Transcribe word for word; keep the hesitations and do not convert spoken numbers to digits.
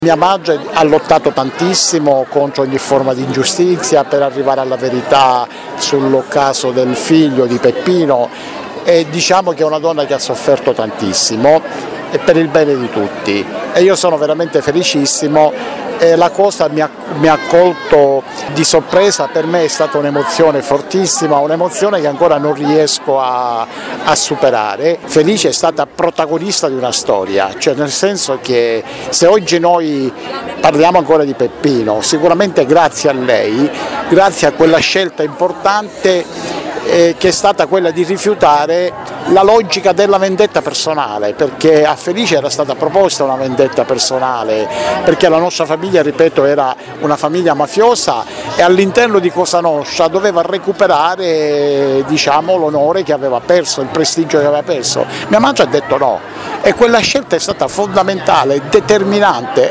Mia madre ha lottato tantissimo contro ogni forma di ingiustizia per arrivare alla verità sul caso del figlio di Peppino e diciamo che è una donna che ha sofferto tantissimo e per il bene di tutti e io sono veramente felicissimo e la cosa mi ha, mi ha colto di sorpresa, per me è stata un'emozione fortissima, un'emozione che ancora non riesco a, a superare. Felice è stata protagonista di una storia, cioè nel senso che se oggi noi parliamo ancora di Peppino, sicuramente grazie a lei, grazie a quella scelta importante Eh, che è stata quella di rifiutare la logica della vendetta personale, perché a Felice era stata proposta una vendetta personale, perché la nostra famiglia, ripeto, era una famiglia mafiosa e all'interno di Cosa Nostra doveva recuperare, diciamo, l'onore che aveva perso, il prestigio che aveva perso. Mia madre ha detto no e quella scelta è stata fondamentale, determinante.